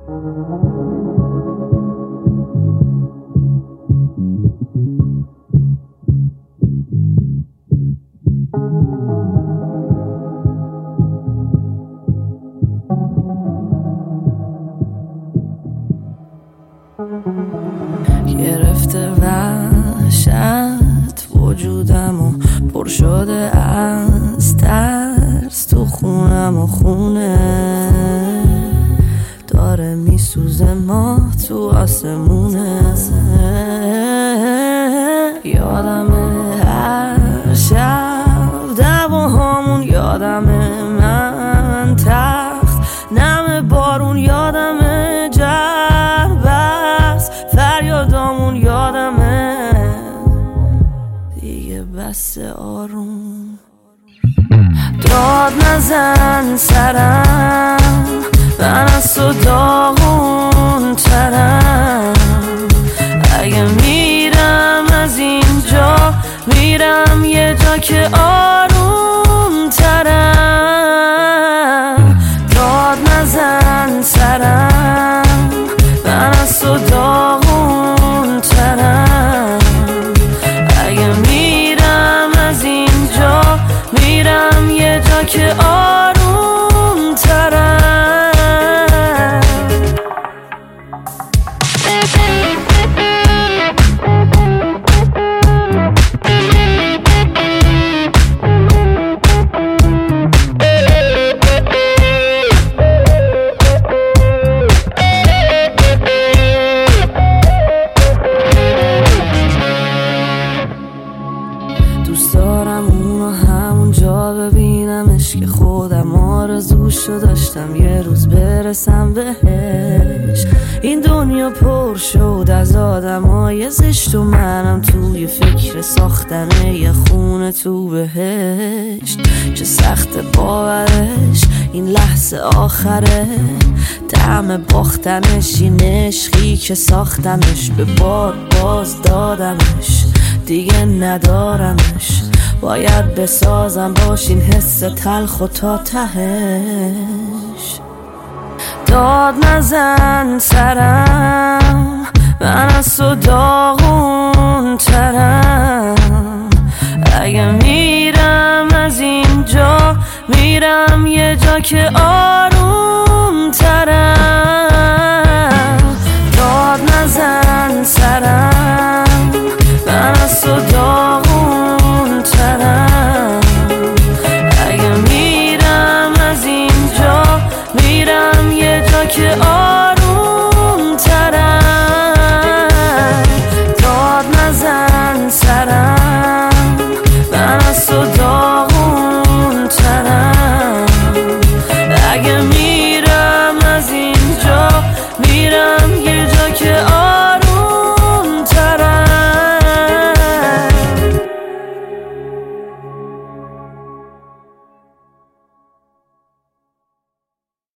گرفته وحشت وجودم و پر شده از ترس، تو خونم و خونه داره میسوزه، ماه تو آسمونه. یادمه هر شب دعواهامون، یادمه من تخت نم بارون، یادمه جربست فریادامون، یادمه دیگه بس آروم. داد نزن سرم، من از تو داغون ترم. اگه میرم از اینجا، میرم یه جا که آروم ترم. داد نزن سرم، من از تو داغون ترم. اگه میرم از اینجا، میرم یه جا که آروم ترم. دوست دارم اونو همونجا ببینمش که خودم آرزوشو داشتم یه روز برسم بهش. این دنیا پر شد از آدمای زشت و منم توی فکر ساختن یه خونه تو بهشت. چه سخت باورش این لحظه آخره، طعم باختنش این عشقی که ساختمش. به بار باز دادمش دیگه ندارمش، باید بسازم باش این حس تلخ و تا تهش. داد نزن سرم، من از تو داغون ترم. اگه میرم از اینجا، میرم یه جا که آروم ترم. داد نزن سرم، من از تو داغون ترم. اگه میرم از اینجا، میرم یه جا که